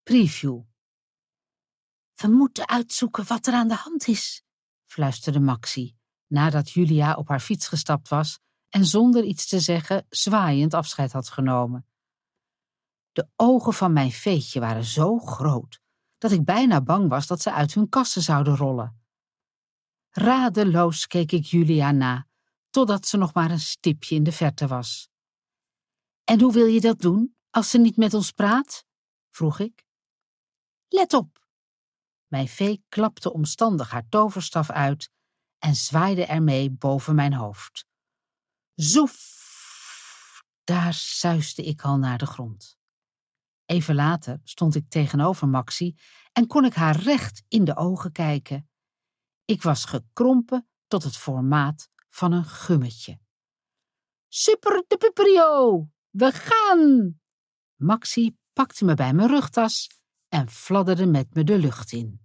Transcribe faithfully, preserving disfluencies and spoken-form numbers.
Preview. We moeten uitzoeken wat er aan de hand is, fluisterde Maxie, nadat Julia op haar fiets gestapt was en zonder iets te zeggen zwaaiend afscheid had genomen. De ogen van mijn veetje waren zo groot dat ik bijna bang was dat ze uit hun kassen zouden rollen. Radeloos keek ik Julia na, totdat ze nog maar een stipje in de verte was. En hoe wil je dat doen, als ze niet met ons praat? Vroeg ik. Let op! Mijn vee klapte omstandig haar toverstaf uit en zwaaide ermee boven mijn hoofd. Zoef! Daar suisde ik al naar de grond. Even later stond ik tegenover Maxie en kon ik haar recht in de ogen kijken. Ik was gekrompen tot het formaat van een gummetje. Super de puperio! We gaan! Maxie pakte me bij mijn rugtas en fladderde met me de lucht in.